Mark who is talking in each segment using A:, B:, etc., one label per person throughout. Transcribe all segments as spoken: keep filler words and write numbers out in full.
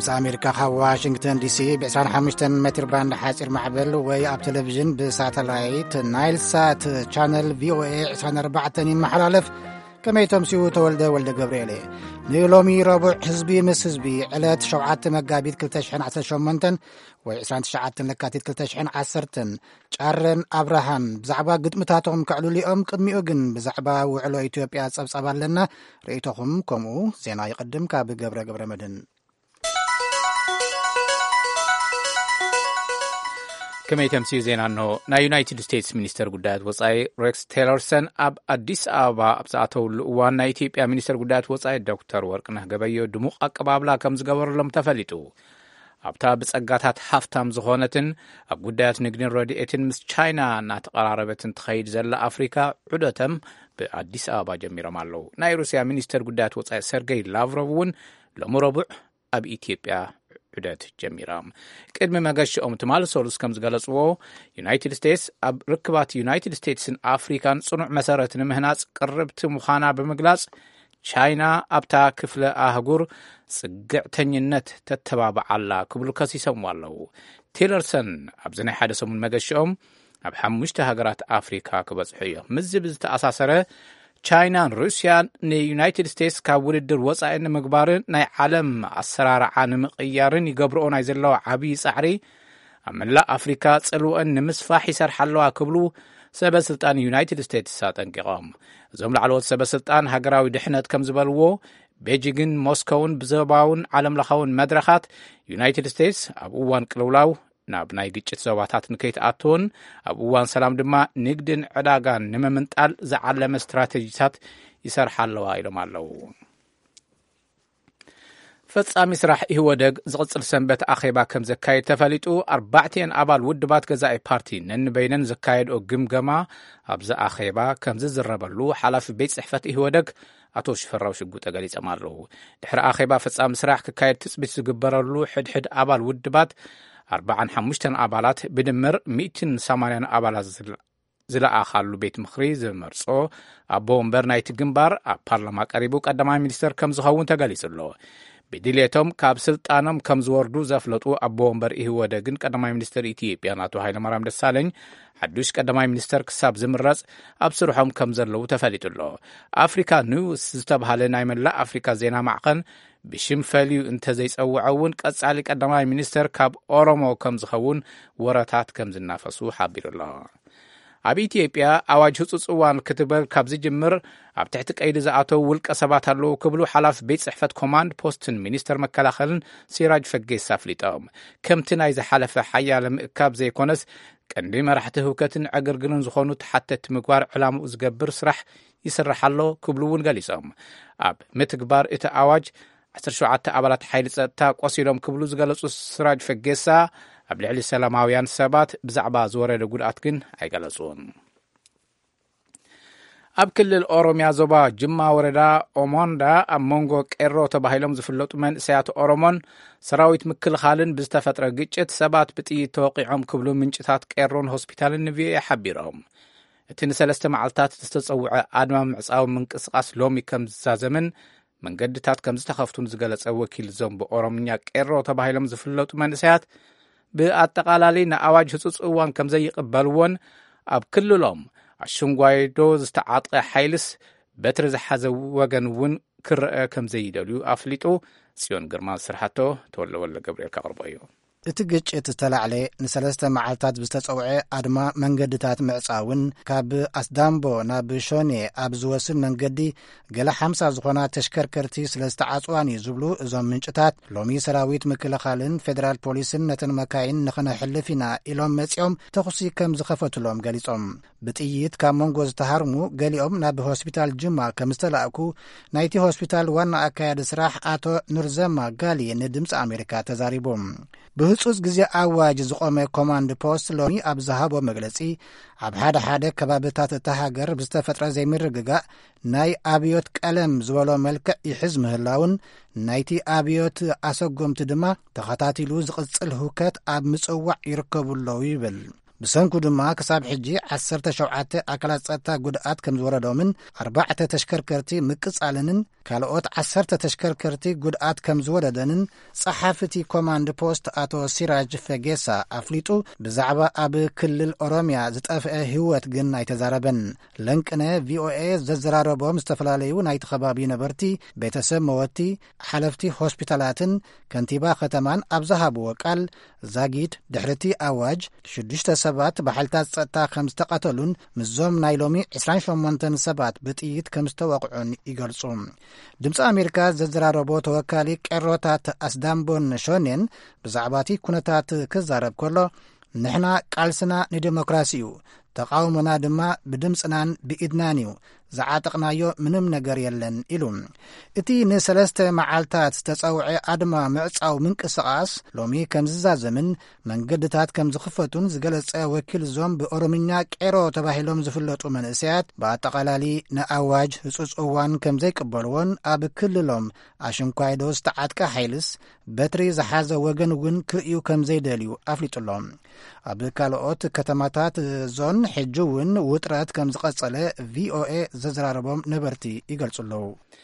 A: ድምፂ ኣሜሪካ ካብ ዋሽንግተን ዲሲ ብ25 ሜትር ባንድ ሓፂር ማዕበል ወይ ኣብ ቴሌቪዥን ብሳተላይት ናይል ሳት ቻነል ቪኦኤ عشرين أربعة ይመሓላለፍ ከመይ ተምሲኡ ተወልደ ወልደ ገብርኤል ንሎሚ ረቡዕ ህዝቢ ምስ ህዝቢ ዕለት ሸውዓተ መጋቢት ክልተ ሽሕን ዓሰርተ ሸሞንተ ወይ عشرين وتسعين ለካቲት ክልተ ሽሕን ዓሰርተ ጫረን አብርሃም ብዛዕባ ግጥምታቶም ከዕሉሊኦም ቅድሚኡ ግን ብዛዕባ ውዕሎ ኢትዮጵያ ጸብጸባ ኣለና ርእይቶኹም ከምኡ ዜና ይቅድም ካብ ገብረ ገብረ መድን
B: ከመይ ተምሲኡ ዜና ነው ናይ ዩናይትድ ስቴትስ ሚኒስተር ጉዳያት ወጻኢ ሬክስ ቴለርሰን ኣብ አዲስ አበባ ኣብዛተውሉ እዋን ናይ ኢትዮጵያ ሚኒስተር ጉዳያት ወጻኢ ዶክተር ወርቅነህ ገበዮ ድሙቕ አቀባብላ ከም ዝገበረሎም ተፈሊጡ ኣብታ ብጸጋታት ሃፍታም ዝኾነትን ኣብ ጉዳያት ንግድን ረድኤትን ምስ ቻይና እናተቀራረበትን ትኸይድ ዘላ ኣፍሪካ ዑደቶም ብአዲስ አበባ ጀሚሮም ኣለዉ ናይ ሩስያ ሚኒስተር ጉዳያት ወጻኢ ሰርጌይ ላቭሮቭ እውን ሎሚ ረቡዕ ኣብ ኢትዮጵያ ዑደት ጀሚሮም ቅድሚ መገሽኦም ትማል ሶሉስ ከም ዝገለጽዎ ዩናይትድ ስቴትስ ኣብ ርክባት ዩናይትድ ስቴትስን ኣፍሪካን ጽኑዕ መሰረት ንምህናጽ ቅርብቲ ምዃና ብምግላጽ ቻይና ኣብታ ክፍለ ኣህጉር ጽግዕተኝነት ተተባብዓላ ክብሉ ከሲሶም ኣለዉ ቴለርሰን ኣብዚ ናይ ሓደ ሰሙን መገሽኦም ኣብ ሓሙሽተ ሃገራት ኣፍሪካ ክበጽሑ እዮም ምዝ ብዝተኣሳሰረ ቻይናን ሩስያን ንዩናይትድ ስቴትስ ካብ ውድድር ወጻኢ ንምግባርን ናይ ዓለም ኣሰራርዓ ንምቕያርን ይገብርኦ ናይ ዘለዋ ዓብዪ ጻዕሪ ኣብ መላእ ኣፍሪካ ጽልወን ንምስፋሕ ይሰርሓ ኣለዋ ክብሉ ሰበስልጣን ዩናይትድ ስቴትስ ኣጠንቂቖም እዞም ላዕለዎት ሰበስልጣን ሃገራዊ ድሕነት ከም ዝበልዎ ቤጂግን ሞስኮውን ብዘባውን ዓለም ለኻውን መድረኻት ዩናይትድ ስቴትስ ኣብ እዋን ቅልውላው ናብ ናይ ግጭት ዞባታት ንከይትኣትውን ኣብ እዋን ሰላም ድማ ንግድን ዕዳጋን ንምምንጣል ዝዓለመ ስትራቴጂታት ይሰርሓ ኣለዋ ኢሎም ኣለዉ ፈጻሚ ስራሕ ይወደግ ዝቕጽል ሰንበት ኣኼባ ከም ዘካየድ ተፈሊጡ ኣርባዕተን ኣባል ውድባት ገዛኢ ፓርቲ ነንበይነን ዘካየድኦ ግምገማ ኣብዚ ኣኼባ ከም ዝዝረበሉ ሓላፊ ቤት ጽሕፈት ይወደግ ኣቶ ሽፈራው ሽጉጠ ገሊጾም ኣለዉ ድሕሪ ኣኼባ ፈጻሚ ስራሕ ክካየድ ትጽቢት ዝግበረሉ ሕድሕድ ኣባል ውድባት أربعة حمشتن أبالات بدمر مئتين ثمانين أبالات ዝለኣኻሉ ቤት ምኽሪ ዝመርጾ ኣቦ ወንበር ናይቲ ግንባር ኣብ ፓርላማ ቀሪቡ ቀዳማይ ሚኒስተር ከም ዝኸውን ተገሊጹ ኣሎ ብድሌቶም ካብ ስልጣኖም ከም ዝወርዱ ዘፍለጡ ኣቦ ወንበር ይህወደግን ቀዳማይ ሚኒስተር ኢትዮጵያ ናቶ ሃይለማርያም ደሳለኝ ሓዱሽ ቀዳማይ ሚኒስተር ክሳብ ዝምረጽ ኣብ ስርሖም ከም ዘለዉ ተፈሊጡ ኣሎ ኣፍሪካ ኒውስ ዝተባሃለ ናይ መላእ ኣፍሪካ ዜና ማዕኸን ብሽምፈልዩ እንተዘይጸውዐውን ቀጻሊ ቀዳማይ ሚኒስተር ካብ ኦሮሞ ከም ዝኸውን ወረታት ከም ዝናፈሱ ሓቢሩ ኣሎ ኣብ ኢትዮጵያ ኣዋጅ ህጹጽ እዋን ክትበር ካብ ዝጅምር ኣብ ትሕቲ ቀይዲ ዝኣተው ውልቀ ሰባት ኣለዉ ክብሉ ሓላፊ ቤት ጽሕፈት ኮማንድ ፖስትን ሚኒስተር መከላኸልን ሲራጅ ፈጌሳ ኣፍሊጦም ከምቲ ናይ ዝሓለፈ ሓያለ ምእካብ ዘይኮነስ ቀንዲ መራሕቲ ህውከትን ዕግርግርን ዝኾኑ ተሓተቲ ምግባር ዕላምኡ ዝገብር ስራሕ ይስራሕ ኣሎ ክብሉ እውን ገሊጾም ኣብ ምትግባር እቲ ኣዋጅ عشرة وسبعين ኣባላት ሓይሊ ጸጥታ ቆሲሎም ክብሉ ዝገለጹ ሲራጅ ፈጌሳ ኣብ ልዕሊ ሰላማውያን ሰባት ብዛዕባ ዝወረደ ጉድኣት ግን ኣይገለጹን ኣብ ክልል ኦሮሚያ ዞባ ጅማ ወረዳ ኦሞንዳ ኣብ ሞንጎ ቄሮ ተባሂሎም ዝፍለጡ መንእሰያት ኦሮሞን ሰራዊት ምክልኻልን ብዝተፈጥረ ግጭት ሰባት ብጥይት ተወቂዖም ክብሉ ምንጭታት ቄሮን ሆስፒታልን ንቪኦኤ ሓቢሮም እቲ ንሰለስተ መዓልታት ዝተጸውዐ ኣድማ ምዕጻዊ ምንቅስቓስ ሎሚ ከም ዝዛዘምን መንገድታት ከም ዝተኸፍቱን ዝገለጸ ወኪል ዞም ብኦሮምኛ ቄሮ ተባሂሎም ዝፍለጡ መንእሰያት ብኣጠቓላሊ ንኣዋጅ ህጹጽ እዋን ከም ዘይቕበልዎን ኣብ ክልሎም ኣሸንጓይዶ ዝተዓጥቀ ሓይልስ በትሪ ዝሓዘ ወገን እውን ክርአ ከም ዘይደልዩ ኣፍሊጡ ጽዮን ግርማ ስርሓቶ ተወለወለ ገብርኤል ካቕርቦ እዩ
A: እቲ ግጭት ዝተላዕለ ንሰለስተ መዓልታት ብዝተጸውዐ ኣድማ መንገድታት ምዕጻውን ካብ ኣስዳምቦ ናብ ሾኔ ኣብ ዝወስን መንገዲ ገለ ሓምሳ ዝኾና ተሽከርከርቲ ስለ ዝተዓጽዋን እዩ ዝብሉ እዞም ምንጭታት ሎሚ ሰራዊት ምክልኻልን ፌደራል ፖሊስን ነተን መካይን ንኽነሕልፍ ኢና ኢሎም መጺኦም ተኹሲ ከም ዝኸፈትሎም ገሊጾም ብጥይት ካብ መንጎ ዝተሃርሙ ገሊኦም ናብ ሆስፒታል ጅማ ከም ዝተላእኩ ናይቲ ሆስፒታል ዋና ኣካያዲ ስራሕ ኣቶ ኑርዘማ ጋሊ ንድምፂ ኣሜሪካ ተዛሪቦም ብህጹጽ ግዜ ኣዋጅ ዝቆመ ኮማንድ ፖስት ሎሚ ኣብ ዝሃቦ መግለጺ ኣብ ሓደ ሓደ ከባቢታት እታ ሃገር ብዝተፈጥረ ዘይምርግጋእ ናይ ኣብዮት ቀለም ዝበሎ መልክዕ ይሕዝ ምህላውን ናይቲ ኣብዮት ኣሰጎምቲ ድማ ተኸታቲሉ ዝቕጽል ህውከት ኣብ ምጽዋዕ ይርከቡለዉ ይብል ብሰንኩ ድማ ክሳብ ሕጂ ዓሰርተ ሸውዓተ ኣካላት ጸጥታ ጉድኣት ከም ዝወረዶምን ኣርባዕተ ተሽከርከርቲ ምቅጻልንን ካልኦት ዓሰርተ ተሽከርከርቲ ጉድኣት ከም ዝወረደንን ጸሓፍቲ ኮማንድ ፖስት ኣቶ ሲራጅ ፈጌሳ ኣፍሊጡ ብዛዕባ ኣብ ክልል ኦሮምያ ዝጠፍአ ህይወት ግን ኣይተዛረበን። ለንቅነ ቪኦኤ ዘዘራረቦም ዝተፈላለዩ ናይቲ ከባቢ ነበርቲ ቤተሰብ መወቲ ሓለፍቲ ሆስፒታላትን ከንቲባ ከተማን ኣብ ዝሃብዎ ቃል ዛጊድ ድሕርቲ ኣዋጅ ሽዱሽተ ሰባት ባሕልታት ጸጥታ ከም ዝተቐተሉን ምዞም ናይ ሎሚ ዒስራን ሸሞንተ ሰባት ብጥይት ከም ዝተወቕዑን ይገልጹ። ድምፂ ኣሜሪካ ዘዘራረቦ ተወካሊ ቀሮታት ኣስዳምቦን ሾኔን ብዛዕባቲ ኩነታት ክዛረብ ከሎ ንሕና ቃልስና ንዲሞክራሲ እዩ፣ ተቃውሞና ድማ ብድምፅናን ብኢድናን እዩ፣ ዝዓጠቕናዮ ምንም ነገር የለን ኢሉ። እቲ ንሰለስተ መዓልታት ዝተጸውዐ ኣድማ ምዕጻው ምንቅስቓስ ሎሚ ከም ዝዛዘምን መንገድታት ከም ዝኽፈቱን ዝገለጸ ወኪል ዞም ብኦሮምኛ ቄሮ ተባሂሎም ዝፍለጡ መንእሰያት ብኣጠቓላሊ ንኣዋጅ ህጹጽ እዋን ከም ዘይቅበልዎን ኣብ ክልሎም ኣሽንኳይዶ ዝተዓጥቃ ሓይልስ በትሪ ዝሓዘ ወገን እውን ክርእዩ ከም ዘይደልዩ ኣፍሊጡሎም። ኣብ ካልኦት ከተማታት ዞን ሕጂ እውን ውጥረት ከም ዝቐጸለ ቪኦኤ ዘዘራረቦም ነበርቲ ይገልጹለዉ።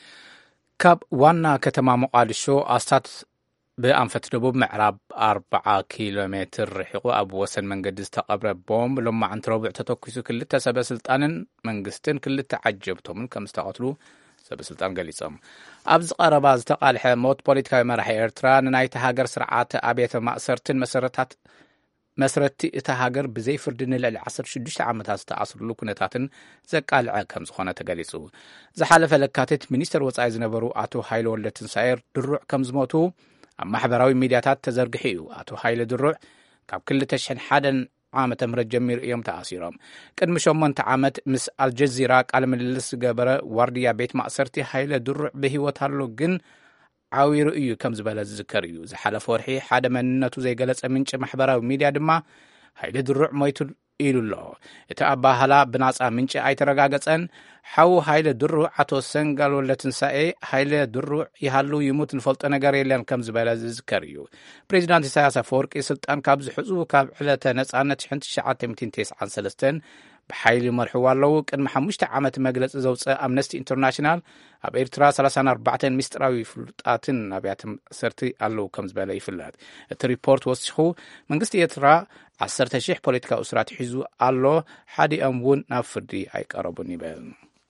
B: ካብ ዋና ከተማ ሞቃዲሾ ኣስታት ብኣንፈት ደቡብ ምዕራብ ኣርባዓ ኪሎ ሜትር ርሒቑ ኣብ ወሰን መንገዲ ዝተቐብረ ቦምብ ሎማዓንቲ ረቡዕ ተተኪሱ ክልተ ሰበስልጣንን መንግስትን ክልተ ዓጀብቶምን ከም ዝተቐትሉ ሰበስልጣን ገሊጾም። ኣብ ዝቐረባ ዝተቓልሐ ሞት ፖለቲካዊ መራሒ ኤርትራ ንናይቲ ሃገር ስርዓተ ኣብያተ ማእሰርትን መሰረታት መስረቲ እታ ሃገር ብዘይ ፍርዲ ንልዕሊ ዓሰርተ ሽዱሽተ ዓመታት ዝተኣስርሉ ኩነታትን ዘቃልዐ ከም ዝኾነ ተገሊጹ። ዝሓለፈ ለካቲት ሚኒስተር ወጻኢ ዝነበሩ ኣቶ ሃይለ ወልደትንሳኤ ድሩዕ ከም ዝሞቱ ኣብ ማሕበራዊ ሚድያታት ተዘርግሑ እዩ። ኣቶ ሃይለ ድሩዕ ካብ ክልተ ሽሕን ሓደን ዓመተ ምህረት ጀሚሩ እዮም ተኣሲሮም። ቅድሚ ሸሞንተ ዓመት ምስ ኣልጀዚራ ቃለ ምልልስ ዝገበረ ዋርድያ ቤት ማእሰርቲ ሃይለ ድሩዕ ብሂወት ኣሎ ግን ዓዊሩ እዩ ከም ዝበለ ዝዝከር እዩ። ዝሓለፈ ወርሒ ሓደ መንነቱ ዘይገለጸ ምንጭ ማሕበራዊ ሚድያ ድማ ሃይለ ድሩዕ ሞይቱ ኢሉ ኣሎ። እቲ ኣባህላ ብናጻ ምንጭ ኣይተረጋገጸን። ሓዉ ሃይለ ድሩዕ ኣቶ ሰንጋል ወልደትንሳኤ ሃይለ ድሩዕ ይሃሉ ይሙት ንፈልጦ ነገር የለን ከም ዝበለ ዝዝከር እዩ። ፕሬዚዳንት ኢሳያስ አፈወርቂ ስልጣን ካብ ዝሕፁ ካብ ዕለተ ነጻነት ሽሕን ትሽዓተ ሚእትን ትስዓን ሰለስተን ብሓይሊ መርሕዎ ኣለዉ። ቅድሚ ሓሙሽተ ዓመት መግለፂ ዘውፅአ ኣምነስቲ ኢንተርናሽናል ኣብ ኤርትራ ሰላሳን ኣርባዕተን ሚስጥራዊ ፍሉጣትን ኣብያተ ማእሰርቲ ኣለዉ ከም ዝበለ ይፍለጥ። እቲ ሪፖርት ወሲኹ መንግስቲ ኤርትራ ዓሰርተ ሽሕ ፖለቲካዊ እስራት ሒዙ ኣሎ፣ ሓዲኦም እውን ናብ ፍርዲ ኣይቀረቡን ይበል።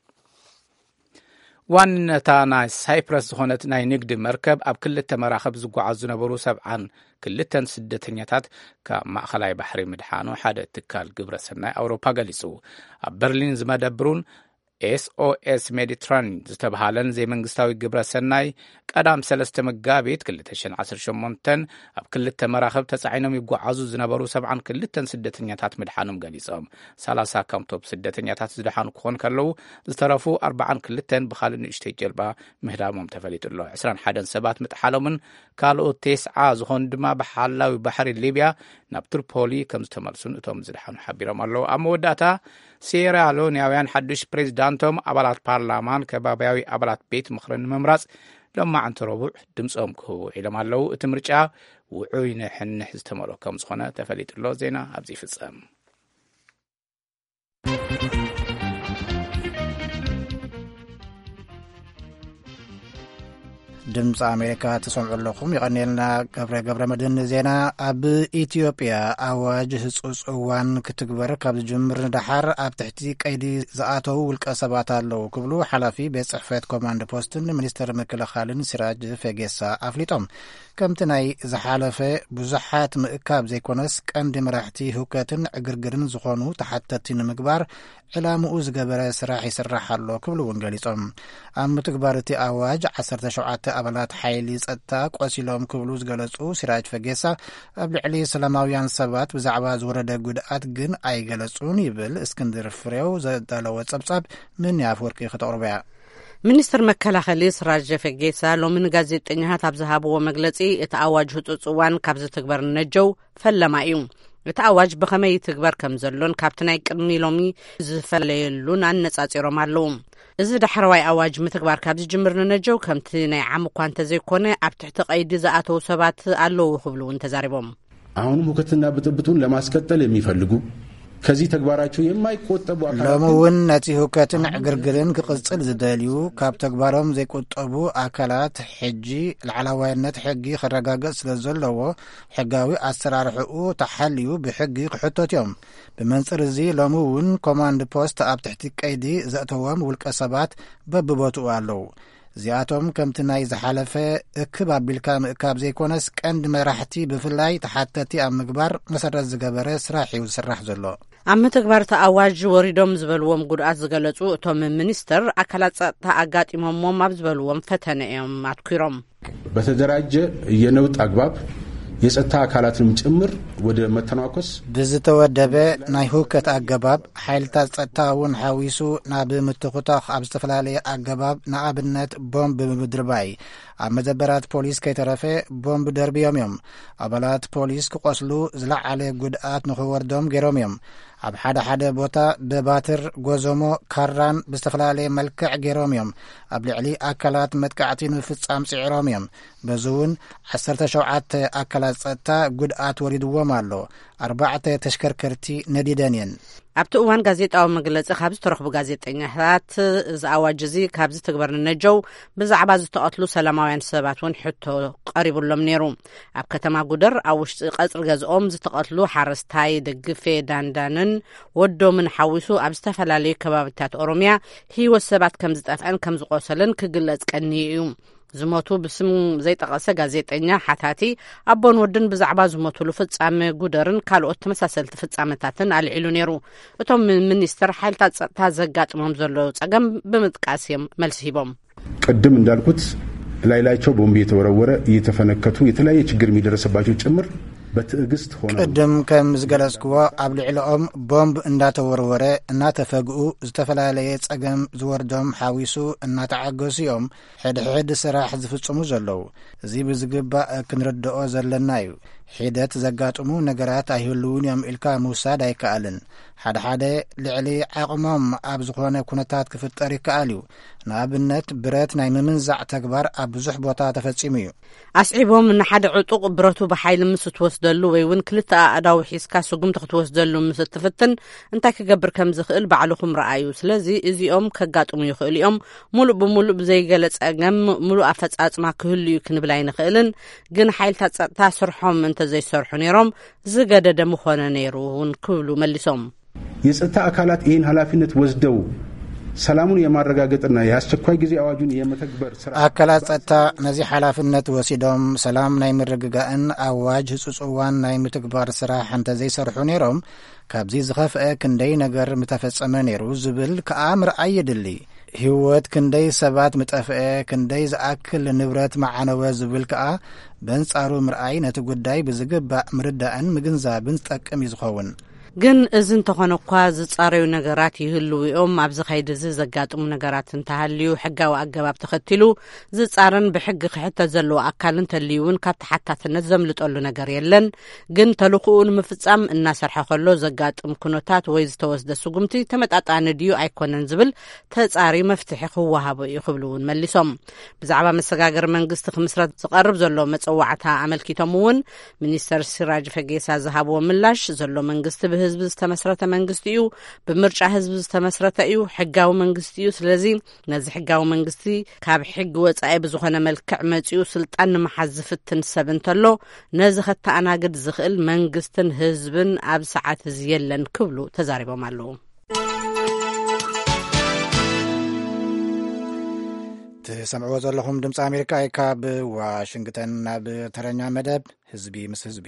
B: ዋንነታ ናይ ሳይፕረስ ዝኾነት ናይ ንግዲ መርከብ ኣብ ክልተ መራኸብ ዝጓዓዙ ዝነበሩ ሰብዓን ክልተን ስደተኛታት ካብ ማእኸላይ ባሕሪ ምድሓኑ ሓደ ትካል ግብረ ሰናይ ኣውሮፓ ገሊጹ። ኣብ በርሊን ዝመደብሩን ኤስኦኤስ ሜዲትራኒያን ዝተባሃለን ዘይመንግስታዊ ግብረ ሰናይ ቀዳም ሰለስተ መጋቢት ክልተ ሽሕን ዓሰርተ ሸሞንተ ኣብ ክልተ መራኸብ ተጻዒኖም ይጓዓዙ ዝነበሩ ሰብዓን ክልተን ስደተኛታት ምድሓኖም ገሊጾም። ሰላሳ ካብቶም ስደተኛታት ዝድሓኑ ክኾን ከለዉ ዝተረፉ ኣርባዓን ክልተን ብኻልእ ንእሽተይ ጀልባ ምህዳሞም ተፈሊጡ ኣሎ። ዕስራን ሓደን ሰባት ምጥሓሎምን ካልኦት ቴስዓ ዝኾኑ ድማ ብሓላዊ ባሕሪ ሊብያ ናብ ትሪፖሊ ከም ዝተመልሱን እቶም ዝድሓኑ ሓቢሮም ኣለዉ። ኣብ መወዳእታ ሴራሊዮናውያን ሓዱሽ ፕሬዚዳንቶም ኣባላት ፓርላማን ከባቢያዊ ኣባላት ቤት ምኽርን ንምምራፅ ሎማዓንቲ ረቡዕ ድምፆም ክህቡ ዒሎም ኣለዉ። እቲ ምርጫ ውዑይ ንሕንሕ ዝተመልኦ ከም ዝኾነ ተፈሊጡ ኣሎ። ዜና ኣብዚ ይፍጸም።
A: ድምፂ ኣሜሪካ ተሰምዑ ኣለኹም። ይቐኒልና ገብረ ገብረ መድህን ዜና። ኣብ ኢትዮጵያ ኣዋጅ ህጹጽ እዋን ክትግበር ካብ ዝጅምር ንዳሓር ኣብ ትሕቲ ቀይዲ ዝኣተዉ ውልቀ ሰባት ኣለዉ ክብሉ ሓላፊ ቤት ጽሕፈት ኮማንድ ፖስትን ሚኒስተር ምክልኻልን ሲራጅ ፈጌሳ ኣፍሊጦም። ከምቲ ናይ ዝሓለፈ ብዙሓት ምእካብ ዘይኮነስ ቀንዲ መራሕቲ ህውከትን ዕግርግርን ዝኾኑ ተሓተቲ ንምግባር ዕላምኡ ዝገበረ ስራሕ ይስራሕ ኣሎ ክብሉ እውን ገሊጾም። ኣብ ምትግባር እቲ ኣዋጅ ዓሰርተ ሸውዓተ ኣባላት ሓይሊ ጸጥታ ቆሲሎም ክብሉ ዝገለጹ ሲራጅ ፈጌሳ ኣብ ልዕሊ ሰላማውያን ሰባት ብዛዕባ ዝወረደ ጉድኣት ግን ኣይገለጹን ይብል። እስክንድር ፍሬው ዘዳለወ ጸብጻብ ምን ኣፈወርቂ ከተቕርበ እያ።
C: ሚኒስትር መከላኸሊ ሲራጅ ፈጌሳ ሎሚ ንጋዜጠኛታት ኣብ ዝሃብዎ መግለጺ እቲ ኣዋጅ ህጹጽ እዋን ካብ ዝትግበር ነጀው ፈለማ እዩ። እቲ ኣዋጅ ብኸመይ ትግበር ከም ዘሎን ካብቲ ናይ ቅድሚ ሎሚ ዝፈለየሉን ኣነጻጺሮም ኣለዉ። እዚ ዳሕረዋይ ኣዋጅ ምትግባር ካብ ዝጅምር ንነጀው ከምቲ ናይ ዓም እኳ እንተዘይኮነ ኣብ ትሕቲ ቀይዲ ዝኣተዉ ሰባት ኣለዉ ክብሉ እውን ተዛሪቦም።
D: አሁንም ሁከትና ብጥብጡን ለማስቀጠል የሚፈልጉ ከዚህ ተግባራቸው የማይቆጠቡ አካላት
A: ለሙውን ነቲ ሁከትን ዕግርግርን ክቅጽል ዝደልዩ ካብ ተግባሮም ዘይቆጠቡ አካላት ሕጂ ለዓላዋይነት ሕጊ ክረጋገጽ ስለዘለዎ ሕጋዊ አሰራርሕኡ ተሓልዩ ብሕጊ ክሕተትዮም ብመንጽር እዚ ለሙውን ኮማንድ ፖስት ኣብ ትሕቲ ቀይዲ ዘእተዎም ውልቀ ሰባት በብቦትኡ ኣለዉ እዚኣቶም ከምቲ ናይ ዝሓለፈ እክብ ኣቢልካ ምእካብ ዘይኮነስ ቀንዲ መራሕቲ ብፍላይ ተሓተቲ ኣብ ምግባር መሰረት ዝገበረ ስራሕ እዩ ዝስራሕ ዘሎ
C: ኣብ ምትግባር ተኣዋጅ ወሪዶም ዝበልዎም ጉድኣት ዝገለጹ እቶም ሚኒስተር ኣካላት ጸጥታ ኣጋጢሞሞም ኣብ ዝበልዎም ፈተነ እዮም ኣትኲሮም
D: በተደራጀ የነውጥ አግባብ የጸጥታ አካላትንም ጭምር ወደ መተናኮስ
A: ብዝተወደበ ናይ ሁከት አገባብ ሓይልታት ጸጥታ እውን ሓዊሱ ናብ ምትኹታኽ ኣብ ዝተፈላለየ አገባብ ንኣብነት ቦምብ ብምድርባይ ኣብ መዘበራት ፖሊስ ከይተረፈ ቦምብ ደርብዮም እዮም ኣባላት ፖሊስ ክቆስሉ ዝለዓለ ጉድኣት ንኽወርዶም ገይሮም እዮም ኣብ ሓደ ሓደ ቦታ ብባትር ጎዘሞ ካራን ብዝተፈላለየ መልክዕ ገይሮም እዮም ኣብ ልዕሊ ኣካላት መጥቃዕቲ ንፍጻም ጽዒሮም እዮም በዚ እውን ዓሰርተ ሸውዓተ ኣካላት ጸጥታ ጉድኣት ወሪድዎም ኣሎ ኣርባዕተ ተሽከርከርቲ ነዲደን እየን ኣብቲ እዋን ጋዜጣዊ መግለጺ ካብ ዝተረኽቡ ጋዜጠኛታት እዚ ኣዋጅ እዚ ካብዚ ትግበር ንነጀው ብዛዕባ ዝተቐትሉ ሰላማውያን ሰባት እውን ሕቶ ቀሪቡሎም ነይሩ ኣብ ከተማ ጉደር ኣብ ውሽጢ ቀጽሪ ገዝኦም ዝተቐትሉ ሓረስታይ ደግፌ ዳንዳንን ወዶምን ሓዊሱ ኣብ ዝተፈላለዩ ከባቢታት ኦሮምያ ህይወት ሰባት ከም ዝጠፍአን ከም ዝቆሰለን ክግለጽ ቀኒ እዩ ዝሞቱ ብስም ዘይጠቐሰ ጋዜጠኛ ሓታቲ ኣቦን ወድን ብዛዕባ ዝሞቱሉ ፍጻሜ ጉደርን ካልኦት ተመሳሰልቲ ፍጻመታትን ኣልዒሉ ነይሩ እቶም ሚኒስተር ሓይልታት ጸጥታ ዘጋጥሞም ዘሎ ጸገም ብምጥቃስ እዮም መልሲ ሂቦም
D: ቅድም እንዳልኩት ላይ ላይቸው ቦምብ የተወረወረ እየተፈነከቱ የተለያየ ችግር የሚደረስባቸው ጭምር በትዕግስት ሆነ
A: ቅድም ከም ዝገለጽክዎ ኣብ ልዕሊኦም ቦምብ እንዳተወረወረ እናተፈግኡ ዝተፈላለየ ጸገም ዝወርዶም ሓዊሱ እናተዓገሱ እዮም ሕድሕድ ስራሕ ዝፍጽሙ ዘለዉ እዚ ብዝግባእ ክንርድኦ ዘለና እዩ ሒደት ዘጋጥሙ ነገራት ኣይህልውን እዮም ኢልካ ምውሳድ ኣይከኣልን ሓደ ሓደ ልዕሊ ዓቕሞም ኣብ ዝኾነ ኩነታት ክፍጠር ይከኣል እዩ ንኣብነት ብረት ናይ ምምንዛዕ ተግባር ኣብ ብዙሕ ቦታ ተፈጺሙ እዩ
C: ኣስዒቦም ንሓደ ዕጡቕ ብረቱ ብሓይሊ ምስ ትወስደሉ ወይ እውን ክልተ ኣእዳው ሒዝካ ስጉምቲ ክትወስደሉ ምስ ትፍትን እንታይ ክገብር ከም ዝኽእል ባዕልኹም ረኣዩ ስለዚ እዚኦም ከጋጥሙ ይኽእሉ እዮም ሙሉእ ብሙሉእ ብዘይገለ ጸገም ሙሉእ ኣፈጻጽማ ክህሉ እዩ ክንብል ኣይንኽእልን ግን ሓይልታት ጸጥታ ስርሖም እንተዘይሰርሑ ነይሮም ዝገደደ ምኾነ ነይሩ እውን ክብሉ መሊሶም
D: የጸጥታ አካላት ይህን ኃላፊነት ወስደው ሰላሙን የማረጋገጥና የአስቸኳይ ጊዜ አዋጁን የመተግበር ስራ
A: አካላት ጸጥታ ነዚ ኃላፊነት ወሲዶም ሰላም ናይ ምርግጋእን አዋጅ ህጹጽዋን ናይ ምትግባር ስራ ሓንተ ዘይሰርሑ ነይሮም ካብዚ ዝኸፍአ ክንደይ ነገር ምተፈጸመ ነይሩ ዝብል ከኣምር ኣይድሊ ህይወት ክንደይ ሰባት ምጠፍአ ክንደይ ዝኣክል ንብረት ማዓነወ ዝብል ከኣ በንጻሩ ምርኣይ ነቲ ጉዳይ ብዝግባእ ምርዳእን ምግንዛብን ዝጠቅም እዩ ዝኸውን
C: ግን እዚ እንተኾነ እኳ ዝጻረዩ ነገራት ይህልው እዮም ኣብዚ ኸይዲ እዚ ዘጋጥሙ ነገራት እንተሃልዩ ሕጋዊ ኣገባብ ተኸቲሉ ዝጻረን ብሕጊ ክሕተት ዘለዎ ኣካል እንተልዩውን ካብ ተሓታትነት ዘምልጠሉ ነገር የለን ግን ተልእኽኡ ንምፍጻም እናሰርሐ ከሎ ዘጋጥም ኩነታት ወይ ዝተወስደ ስጉምቲ ተመጣጣኒ ድዩ ኣይኮነን ዝብል ተጻሪ መፍትሒ ክወሃቦ እዩ ክብሉ እውን መሊሶም ብዛዕባ መሰጋገር መንግስቲ ክምስረት ዝቐርብ ዘሎ መፀዋዕታ ኣመልኪቶም እውን ሚኒስተር ሲራጅ ፈጌሳ ዝሃብዎ ምላሽ ዘሎ መንግስቲ ህዝብ ዝተመስረተ መንግስቲ እዩ ብምርጫ ህዝብ ዝተመስረተ እዩ ሕጋዊ መንግስቲ እዩ ስለዚ ነዚ ሕጋዊ መንግስቲ ካብ ሕጊ ወጻኢ ብዝኾነ መልክዕ መጺኡ ስልጣን ንምሓዝ ዝፍትን ሰብ እንተሎ ነዚ ከተኣናግድ ዝኽእል መንግስትን ህዝብን ኣብ ሰዓት እዚ የለን ክብሉ ተዛሪቦም ኣለዉ
A: ትሰምዕዎ ዘለኹም ድምፂ ኣሜሪካ ካብ ዋሽንግተን ናብ ተረኛ መደብ ህዝቢ ምስ ህዝቢ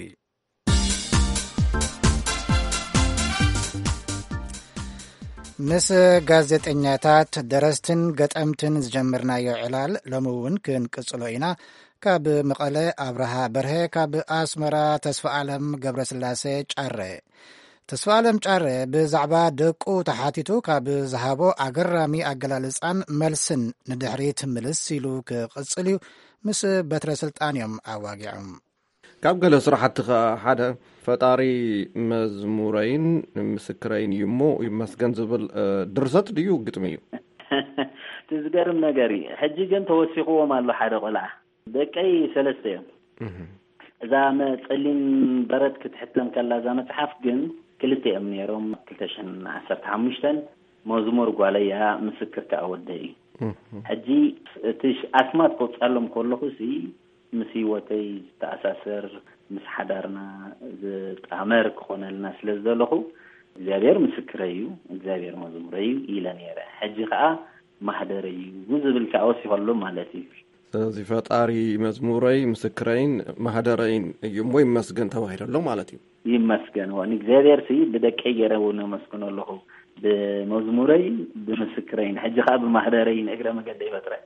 A: ምስ ጋዜጠኛታት ደረስትን ገጠምትን ዝጀመርናዮ ዕላል ሎሚ እውን ክንቅጽሎ ኢና ካብ መቐለ ኣብርሃ በርሀ ካብ ኣስመራ ተስፋ ዓለም ገብረስላሴ ጫረ ተስፋ ዓለም ጫረ ብዛዕባ ደቁ ተሓቲቱ ካብ ዝሃቦ ኣገራሚ ኣገላልጻን መልስን ንድሕሪት ምልስ ኢሉ ክቕጽል እዩ ምስ በትረ ስልጣን እዮም ኣዋጊዖም
E: ካብ ገለ ስራሕቲ ሓደ ፈጣሪ መዝሙረይን ምስክረይን እዩ እሞ ይመስገን ዝብል ድርሰት ድዩ ግጥሚ እዩ
F: ትዝገርም ነገር ሕጂ ግን ተወሲኽዎም ኣሎ ሓደ ቆልዓ ደቀይ ሰለስተ እዮም إذا ما تقلين برد كتحتم كلا إذا ما تحف جن كلتي أمنيرهم كلتشن عشرة عمشتن مزمور قاليها مسكرت أودي حجي تش أسمات قط ألم كله خسي مسيوتي تأساسر مس حدارنا أمريك خون الناس لزلخو زابير مسكريو زابير مزموريو إلى نيرة حجي خا محدريو وزبل كأوسي فلو مالتي
E: زي فطاري مزموري مسكرين محدرين يموي مسجن تواهير لو مالتي
F: يمسكن وانك زابير سي بدك يجرون مسكن الله بمزمورين بمسكرين حجي خا بمحدرين اقرا ما قد يفتره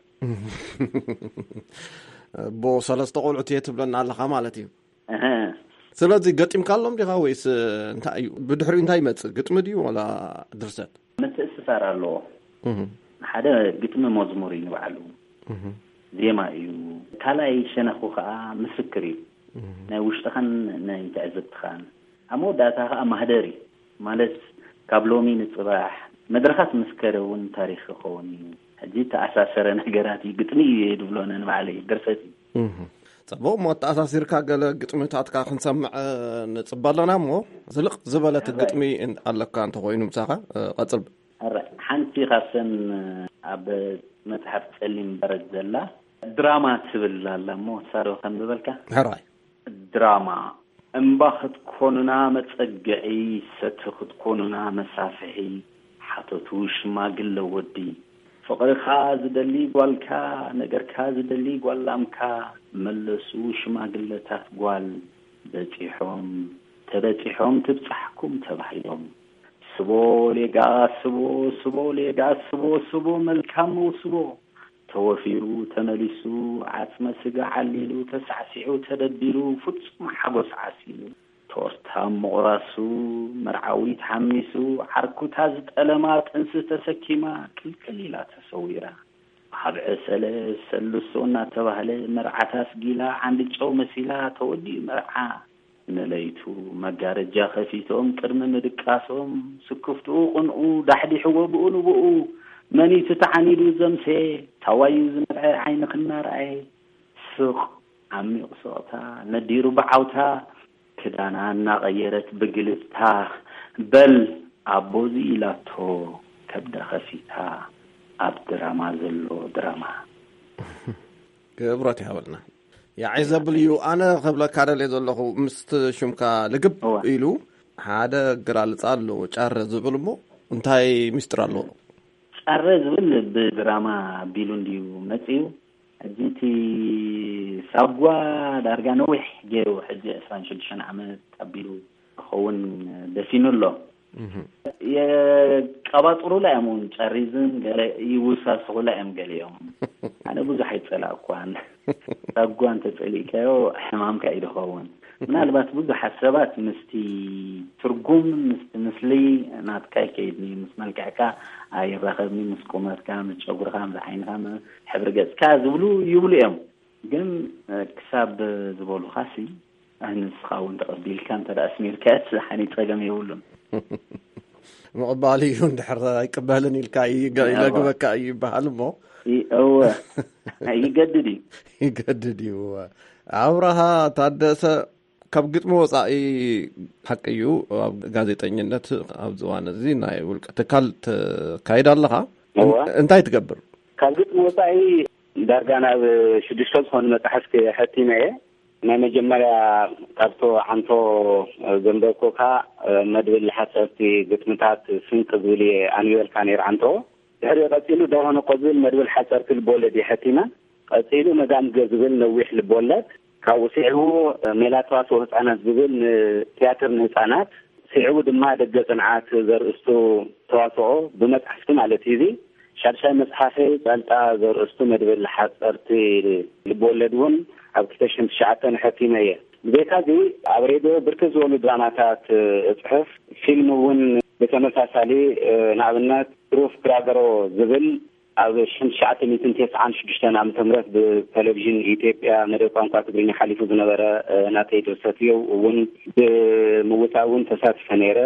E: بو ثلاثه قولعت يتبلنا الله مالتي
F: اها
E: ስለዚህ ገጥም ካሎም ዲኻ ወይስ እንታይ ብድሕሪ እንታይ ይመጽእ ግጥም ዲዩ ወላ ድርሰት
F: ምትእስሳር ኣሎ ሓደ ግጥም መዝሙር ይባዓሉ ዜማ እዩ ካላይ ሸነኹ ከዓ ምስክር እዩ ናይ ውሽጥኸን ናይ ተዕዘብትኻን ኣሞዳታ ከዓ ማህደሪ ማለት ካብሎሚ ንጽባሕ መድረኻት መስከረውን ታሪኽ ኾውን ሕጂ ተኣሳሰረ ነገራት ግጥም ይድብሎነ ንባዕለ ድርሰት
E: صبو ما تأساسير كاجل قطمي تاتكا خنسمع نصبالنا مو زلق زبلة قطمي إن الله كان تقوين مساحة قصب
F: حنتي خاصن أب متحف سليم برد زلا دراما تسبل الله مو صاروا خم ببلكا
E: هراي
F: دراما انباخت كوننا متسجعي ستخد كوننا مسافحي حطتوش ما قل ودي فقر خاز دلي قالكا نجر خاز دلي قالامكا ملسو شماغلتات قال بتيحهم تبتيحهم تبصحكم تبحيهم سبو ليغا سبو سبو ليغا سبو سبو ملكامو سبو توفيرو تملسو عتم سغا عليلو تسعسعو تدبيرو فصم حبس عسيلو تورتام مقراسو مرعوي تحمسو حركو تاز قلمات انس تسكيما كلكليلا تصويرا حبع سلس سلسونا تبهله مرعتاس جيلا عند جو مسيلا تودي مرعا نليتو مغارجا خفيتهم قرم مدقاسهم سكفتو قنقو دحدي حوبو نبو مني تتعنيدو زمسي توايو زمرع عينك النارعي سوق عميق صوتا نديرو بعوتا كدانا نغيرت بقلتها بل عبوزي لاتو كبدا خفيتها عبد دراما زلو دراما
E: كبرتي حولنا يا عزبليو انا قبل كاره لزلخو مست شمكا لقب يلو هذا قرال صالو ጫረ ዝብልሞ እንታይ ሚስጥር አለው
F: ጫረ ዝብል በድራማ ቢሉ እንዲው መጽዩ እጂቲ ሳጓ ዳርጋ ነው ይገሩ ሕጂ عشرين وستة ዓመት አቢሉ ኾውን ደፊኑሎ የቀባጥሩ ላይ አሞን ጨሪዝን ገለ ይውሳስኹ ላይ አምገሊዮም አነ ብዙ hayጸላኳን ሳጓን ተጽሊከዮ ሕማም ካይደኸውን ምናልባት ብዙ ሐሳባት ምስቲ ትርጉም ምስቲ ምስሊ ናትካይ ከይድኒ ምስመልካካ አይራኸብኒ ምስቆመትካ ምጨጉርካ ምዛይንካ ሕብር ገጽካ ዝብሉ ይብሉ እዮም ግን ክሳብ ዝበሉ ኻሲ አንስኻውን ተቀቢልካ ተዳስሚልካት ሓኒ ጸገም ይውሉን
E: مقبالي يندحر يقبلن الكاي يلقبك يبحال مو
F: او يجددي
E: يجددي هو عورها تادس كبغطم وصاي حقيو غازيطኝነት አብዝዋነ እዚ ናይ ውልቀ ተካል ካይዳለኻ እንታይ ትገብር
G: ከብግጥም ወصاي ዳርጋና ሽድሽተ ሆነ መጽሐፍ ከሐቲመየ ናይ መጀመሪያ ካብቶ አንቶ ዘንበኮካ መድብል ሐሰብቲ ግጥምታት ስንቅ ዝብል አንዩል ካኔር አንቶ ድሕሪ ቀፂሉ ደሆነ ቆዝል መድብል ሐሰርክ ልቦለድ ይሐቲና ቀፂሉ መዳም ገዝብል ነዊሕ ልቦለድ ካውሲዑ ሜላትዋስ ህፃናት ዝብል ቲያትር ህፃናት ሲዑ ድማ ደገ ጽንዓት ዘርእስቱ ተዋስኦ በመጽሐፍቲ ማለት እዚ ሻርሻይ መጽሐፍ ጸልጣ ዘርእስቱ መድብል ሐሰርቲ ልቦለድውን አብክተሽን ሻዓተን ሐቲመየ ቤታዚ አብሬዶ ብርክዝ ወሉ ድራማታት ጽሑፍ ፊልምውን በተመሳሳሊ ናብነት ፕሩፍ ክራገሮ ዝብል ኣብ ሻዓተን ትንቴስ ሽድሽተ ዓመተ ምህረት በቴሌቪዥን ኢትዮጵያ መደብ ቋንቋ ትግርኛ ሓሊፉ ዝነበረ ናተይ ድርሰትዮ እውን ብምውታውን ተሳትፈ ነይረ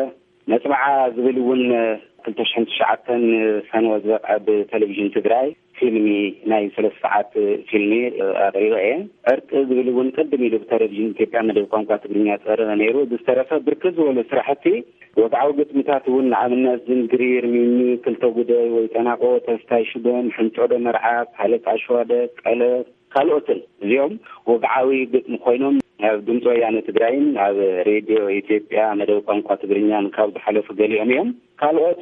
G: نسمع زبلون كنت شحنت شعبتن سنة وزبق بتلفزيون تدراي فيلمي ناي ثلاث ساعات فيلمي رأيه أرك زبلون قدمي له بتلفزيون كيف يعمل بقوم كاتبينيات أرنا نيرو بسترفة بركز ولا سرحتي وقعوا متاتون عملنا زنجرير مني كل توجده ويتناقو تستايشدون حنتعود مرعاب حالة عشوادة على خالوتل اليوم وقعوا مخوينهم دمتو يعني تدراين على راديو إثيوبيا مدو قنقة تدرينيان كاوز حلف قليهم يوم خالوت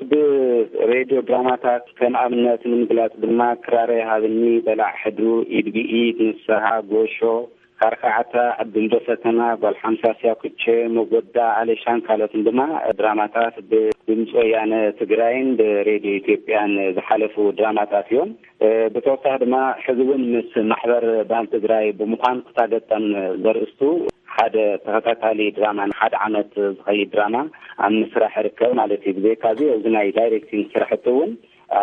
G: براديو دراماتات كان عملنا من بلاد بالما كراري هذا الني بلع حدو إيد بإيد نسها قوشو كاركعتا عبد الدوستنا بالحمسة سياكوتشي مقودة علشان كالوت اندما دراماتات دمتو يعني تدراين براديو إثيوبيا زحلفوا دراماتات يوم بتوصح دما حزبون مس محضر بان تدراي بمقام قطادتن زرستو حدا تغطاتالي دراما حد عمت زخي دراما عم مسرح ركب مالتي بذي كازي وزناي دايركتين سرحتون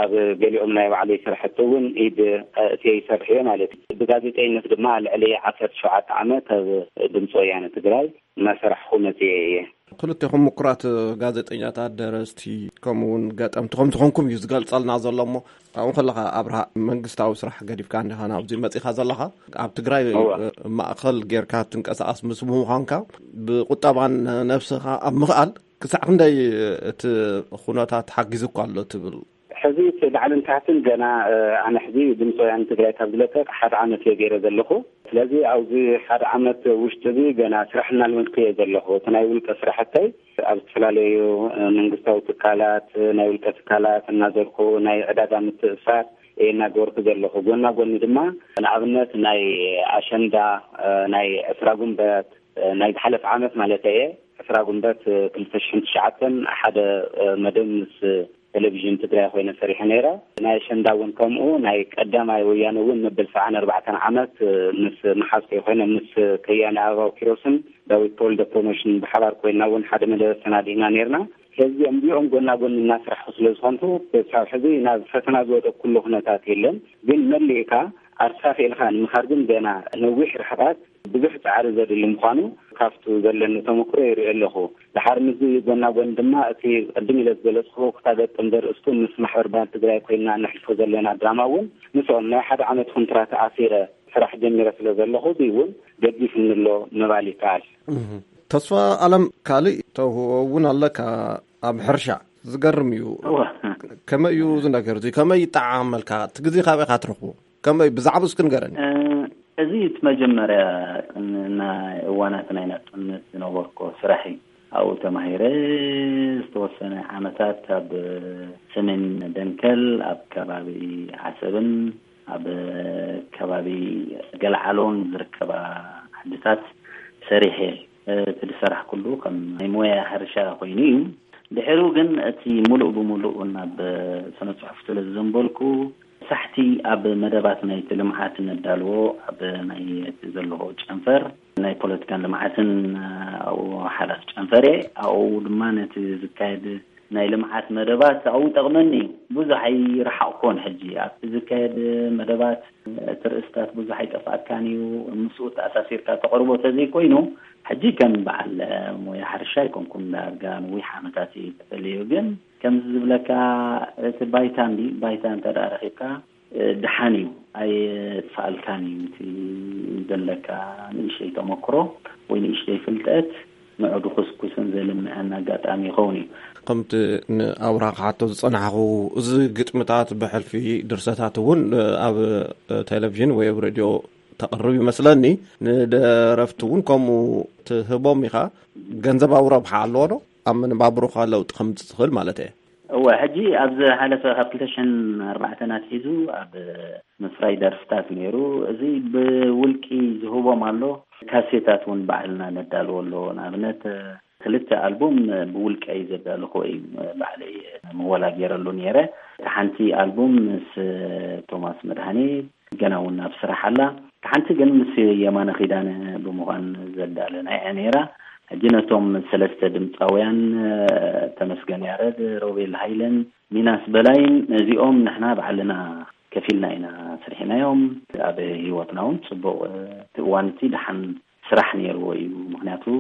G: قالوا أمنا وعلي سرحتون إيد تي سرحية مالتي بغازيتين نفدما علي عشر شعات عمت دمسو يعني تدراي ما سرح خونتي
E: كلتهم مقرات غازيتينيات درستي كمون قطمتكم تخونكم يزغلصلنا زلمو አሁን خلخ ابرها መንግስታዊ ስራሕ ገዲፍካ እንደሃና ኣብዚ መጽኢኻ ዘለኻ ኣብ ትግራይ ማእኸል ጌርካ ትንቀሳቀስ ምስሙ ኻንካ ብቁጠባን ነፍስኻ ኣብ ምኽኣል ክሳዕ ክንደይ እቲ ኩነታት ሓጊዝኳ ኣሎ ትብል
G: حزيت لعلن تحتن جنا أنا حزي دمتو يعني تقرأ تبلتك حد عمت يجير ذلخو لذي أو زي حد عمت وشتبي جنا سرحنا المنقية ذلخو تناول كسرحتي أبتفلالي من قصة تكالات ناول كتكالات النازرخو ناي عدد متفات إيه ناقور كذلخو قلنا قلنا دما أنا عبنت ناي عشندا ناي أسراقون بات ناي حلف عمت مالتي أسراقون بات كل فشنت شعبتن أحد مدنس تلفزيون تدري خوينا فريح نيرة ناي شنداون كمو ناي قداماي ويانون نبل فعن أربعة عامات نس محاسكي خوينا نس كيانا أغاو كيروسن داوي بول دا بروموشن بحضر كوينا ون حد من السنادينا نيرنا هذي أمبيهم قلنا قلنا الناس رح حصلوا صنفو بس حزي ناس فتنا زوجة كله هناتات يلن بين مليكا أرسافي الخان مخارجين بينا نويح رحبات بزحت عارضة للمخانو كافتو ذلن تمكرو يرئي له لحار مزي قلنا قلنا دماء في قدمي لزبلت خلوق تادت تندر اسكون نسمح وربان تقرأي كوينا نحلفو ذلنا دراما نسونا حد عمت خنطرات عصيرة فرح جميلة لزله ديون جدي في الله نبالي تعال
E: تصفى ألم كالي توهون الله كأب حرشة زقرميو كما يوزن كرزي كما يتعامل كات تقدي خابي خاطرخو كما بزعب سكن قرن
F: أزيد مجمرة إن واناتنا نتنس نوركو سرحي أو تمهيرز توسنا عمتات أب سمن دنكل أب كبابي حسبن أب كبابي قلعلون زركبا حدثات سريحي تلسرح كله كم مويا حرشا خوينيو دحرو جن أتي ملؤ بملؤ ناب سنة صحفة الزنبولكو سحتي أب مدبات ناي تلمعاتن الدالو أب ناي تزلهو جنفر ناي بوليتيكان لمعاتن أو حالات جنفري أو لما نتزكايد ناي لمعات مدبات أو تغمني بوزحي رح أكون حجي أب تزكايد مدبات ترستات بوزحي كفاءات كاني ومسؤول أساسير كتقربو تزي كوينو حجي كان بعل مويا حرشاي كون كون دارجان ويحا متاتي تليوجن كم زبلك بايتان دي بايتان تدارخيكا دحانيو أي تفعل كاني تي دلك نيشي تمكرو وينيشي فلتات نعودو خسكوسن زي لما أنا قات أمي غوني
E: قمت أوراق حتى صنعه زي قطمتات بحل في درساتاتون أو تلفزيون ويب راديو تقربي مثلني ندرفتون كمو تهبوميخا جنزب أورا بحالورو أما نبابروخا لو تخمت تخل مالته
F: هو هجي أبز حالة أبليكيشن أربعة ناس هيزو أب مفراي درفتات ميرو زي بولكي زهوبا مالو كاسيتات ون بعلنا ندال ولو نابنت خلت ألبوم بولك أي زبالو خوي بعلي مولا بيرلو نيره تحنتي ألبوم مس توماس مدهاني جناونا بصراحة لا حنت جنس يمان خيدان بمغان زدالنا عنيرة جنتهم ثلاثة دمتاويان تمسجن يارد روبيل هايلن ميناس بلاين زيهم نحنا بعلنا كفيلنا هنا سرحنا يوم أبي هيوتناون صبوا وانتي دحن سرح نيروي ومهناتو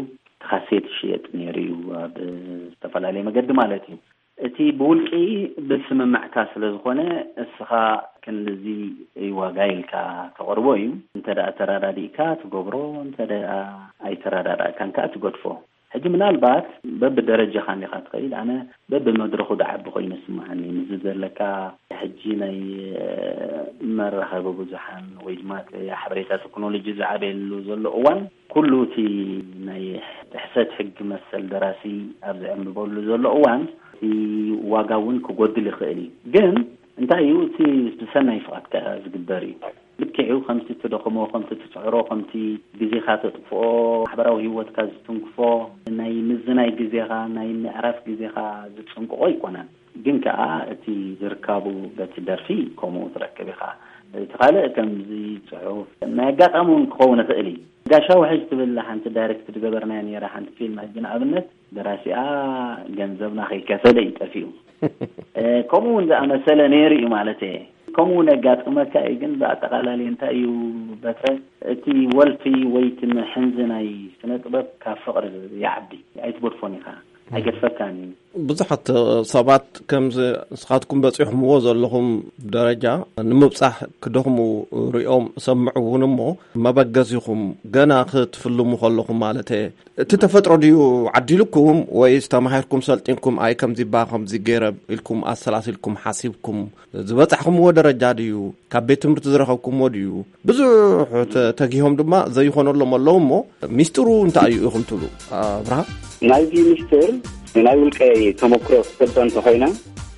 F: خاصية الشيء نيري وباستفلالي مقد مالتي اتي بولقي بسم معتاس لزخونه اسخا كنزي يواغايلكا تقربوي انت دا تراداديكا تغبرو انت دا اي ترادادا كانكا تغدفو هجي منالبات باب درجه خاني خاتقيل انا باب مدرخو دعب خوي نسمعني نزل لك حجيناي مرحب بوزحان ويجمات يا حبريتا تكنولوجي زعابيل زلو اوان كله تي ناي تحسات حق مسل دراسي ابدا ام بقول زلو اوان في واقعون كقدر خيري جن أنت أيوتي بسنة يفقد كأزجبري بتكعو خمسة تدخمو خمسة تسعرو خمسة جزي خاطر فو حبراو هو تكازتون فو ناي مزناي جزي خا ناي نعرف جزي خا زتشون قوي كنا جن كأ تي زركابو بتدرفي كومو تركبي خا تخيل كم زي تعوف ما جات أمون قونا تقلي قاشوا حجت بالله أنت دايركت تجبرنا يعني راح أنت فيلم هجنا قبلنا دراسي آه جنزبنا خي كسلة يتفيهم كمون ذا مثلا نيري مالته كمون جات مكاي جن بعتقال لي أنت أيو بس تي والفي ويت حنزنا يسنطبق كفقر يعبدي يعتبر فوني خا أجد فكاني
E: بزحت صابات كم سخاتكم بتصيحهم وزلهم درجة نمبصح كدهم ريوم سمعوا نمو ما بجزيهم جنا خت في اللي مخلهم مالته تتفتروا ديو عدلكم ويستمهركم سلطينكم أي كم زي باهم زي جرب لكم أسلاسلكم حاسبكم زبطحهم ودرجة ديو كبيتم بتزرعكم وديو بزح تجيهم دما زي خون الله ملهم ميسترو انت أيهم تلو برا
G: نايجي ميستر نايقول كي تمكرو سبتان تخينا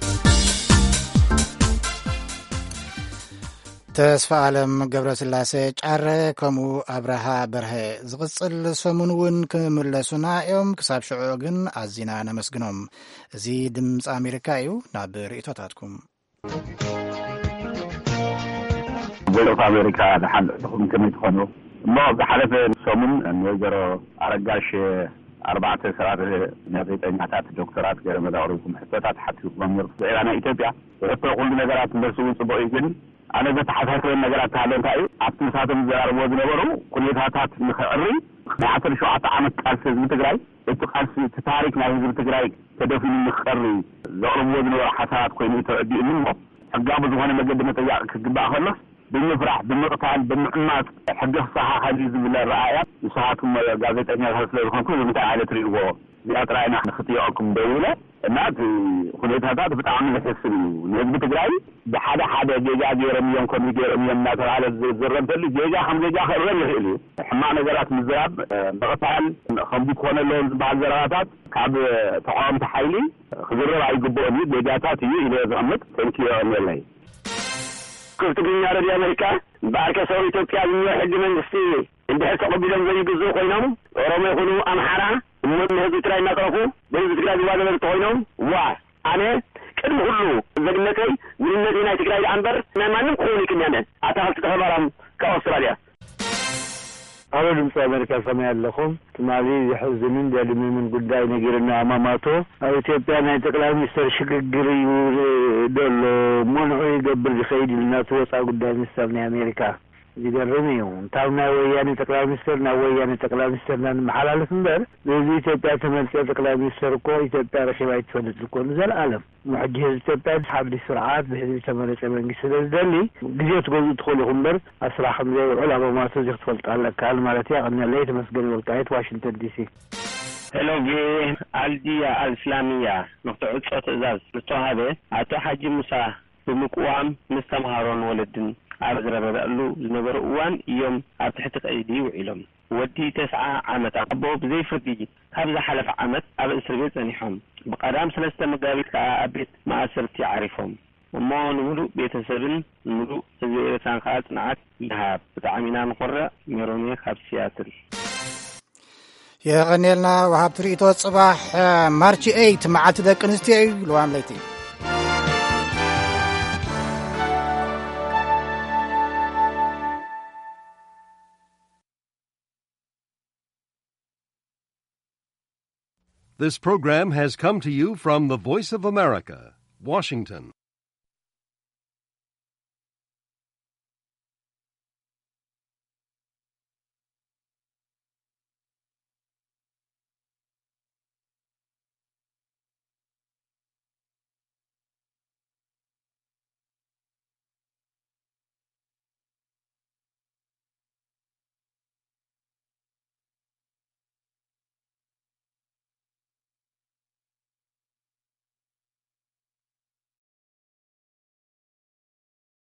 A: تسفى عالم قبر سلاسة جعر كمو أبرها بره زغصل سمونون كملسونا يوم كساب شعوغن عزينا نمسجنهم زي دمس أمريكايو نابر إتواتاتكم
H: بلوك أمريكا دخل كمي تخونو ما بحلف سمون أن يجروا أرقاش أربعة سنوات نقيت أن حتى الدكتورات غير مداركم حتى حتى يقوم يرفع أنا إثيوبيا ويقول كل نجارات مسؤول سبعين أنا بتحدث عن نجارات تعلم تاعي أبتي ساتم زار بود نبرو كل هاتات مخري بعثر شو عط عمل كالس بتجري التقالس تتارك نايز بتجري تدفن مخري زار بود نبرو حسات كويني تودي منه حجاب زمان مجد متجا كجبا خلص بنفرح بنقطع بنقمات حقه صحة حديث بالله رعاية وصحاتكم جازتنا هسلكم كل متعالة ريوه بيات رأينا احنا خطيئكم دولة الناس خليت هذا بتعامل نفسه نجيب تجري بحدا حدا جيجا جيرم يوم كم جيرم يوم ناس على الزرم تلي جيجا هم جيجا خير يهلي حمانا جرات مزراب بقطع خمسة كونا لون بعض زراتات كعب طعام تحيلي خضر رأي جبوني جيجاتات هي إلى زمت تنكي أمي كنت بني عربي أمريكا بارك سوي إثيوبيا من حد من السي عند حس قبيلة زي جزء قينهم ورمى يقولوا أمحرة ومن هذي تراي نقرأه بين تراي جواد من قينهم وا أنا كل كله زجنتي من المدينة تراي عنبر ما ما نقولي كنا أتعرف تخبرهم كأستراليا
I: أول مسا أمريكا سمع لكم تمالي يحزنون دالي من قداي نجرنا أماماته أو إثيوبيا نتقلع مستر شققري دول منعي قبل خيد الناس وصا قداي مستر أمريكا يقرميهم تاونا وياني تقلع مسترنا وياني تقلع مسترنا محلال سندر لذي إثيوبيا تملكي تقلع مستر كو إثيوبيا رشبايت فلت لكم زي العالم محجز إثيوبيا حابل السرعات بحيث تملك من قصة دالي قزيت قوزي تدخل خمبر أسرع خمزي والعلماء ما تزيق تفلت على كالم على تيغن الليت مسجل والقايت واشنطن دي سي
J: هلو جي الدية الإسلامية نقطع صوت إزاز نتوهبه أتو حاجي موسى بمقوام مستمهارون ولدن أرزر بدألو زنبر أوان يوم أبتحتق أيدي وعلم ودي تسعة عامة أبو بزي فردي هذا حلف عامة أبا إسربيت أنيحهم بقدام سلسة مقابل كأبيت ما أسرتي عارفهم وما نقولوا بيتسبن نقولوا سبيل تنقات نعات يهاب بتعامينا نقرأ ميروني خاب سياتل
A: يا غنيلنا وهاب تريتو الصباح مارتش ثمانية مع تدك نستيعي لو عملتي
K: This program has come to you from the Voice of America, Washington.